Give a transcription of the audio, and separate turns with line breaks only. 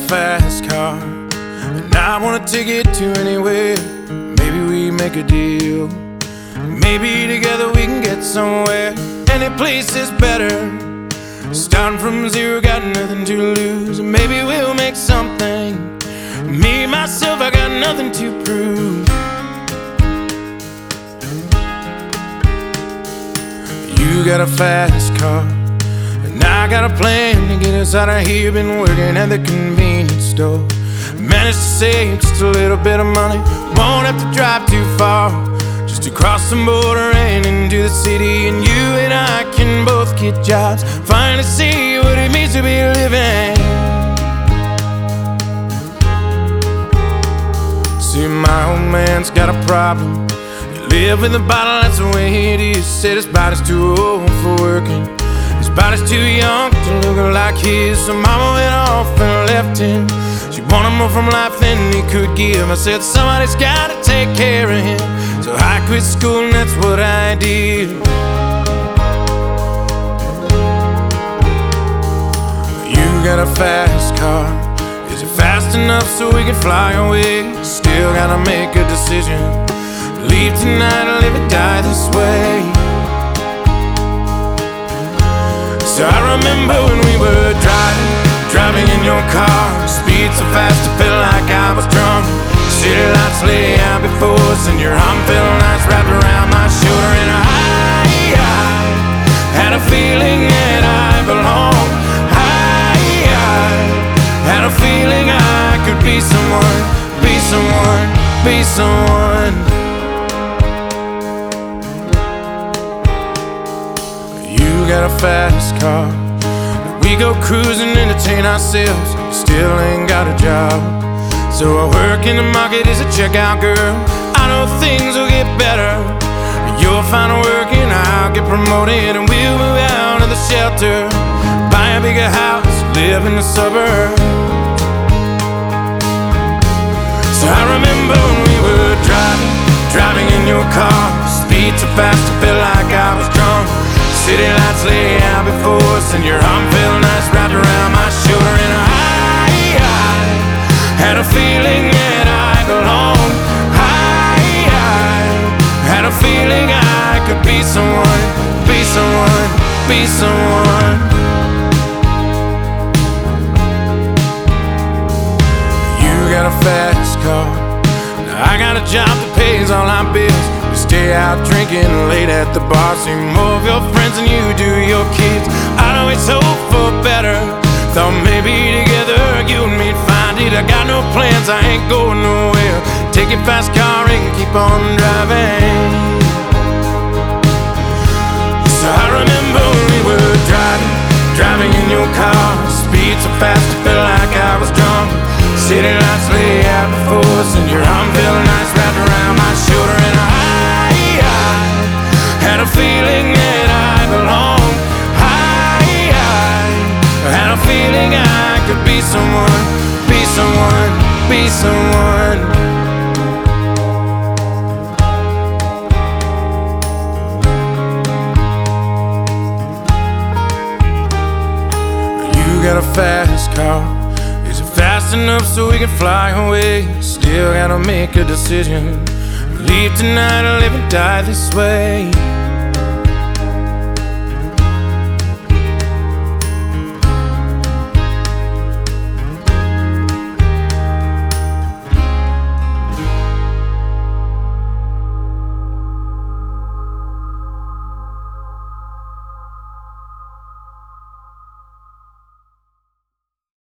fast car, and I wanna take it to anywhere. Maybe we make a deal. Maybe together we can get somewhere. Any place is better. Starting from zero, got nothing to lose. Maybe we'll make something. Me, myself, I got nothing to prove. You got a fast car, and I got a plan to get us out of here. Been working at the convenience store. Managed to save just a little bit of money. Won't have to drive too far, just to cross the border and into the city. And you and I can both get jobs, finally see what it means to be living. See, my old man's got a problem. He live in the bottle, that's the way it is. Said his body's too old for working, his body's too young to look like his. So mama went off and left him. She wanted more from life than he could give. I said somebody's gotta take care of him, so I quit school and that's what I did. You got a fast car, is it fast enough so we can fly away? Still gotta make a decision. Leave tonight or live or die this way. So I remember when we were driving in your car. Speed so fast I felt like I was drunk. City lights lay out before us, and your arm felt nice wrapped around my shoulder. And I had a feeling that I belonged. I had a feeling I could be someone, be someone, be someone. You got a fast car, we go cruising, entertain ourselves. Still ain't got a job, so I work in the market as a checkout girl. I know things will get better. You'll find work and I'll get promoted, and we'll move out of the shelter, buy a bigger house, live in the suburbs. So I remember when we were driving in your car. Speed so fast I felt like I was drunk. City lights lay out before us, and your arm felt nice wrapped around my shoulder. And I had a feeling that I belonged. I had a feeling I could be someone, be someone, be someone. You got a fast car, I got a job that pays all our bills. We stay out drinking late at the bar, see more of your friends than you do your kids. I'd always hope for better, thought maybe together you and me'd find it. I got no plans, I ain't going nowhere. Take your fast car and keep on driving. So I remember when we were driving in your car. Speed so fast I felt like I was drunk. City lights lay out before us, and your arm felt nice wrapped around my shoulder. And I had a feeling that I belonged. I had a feeling I could be someone, be someone, be someone. You got a fast car, is it fast enough so we can fly away? Still gotta make a decision. Leave tonight or live and die this way.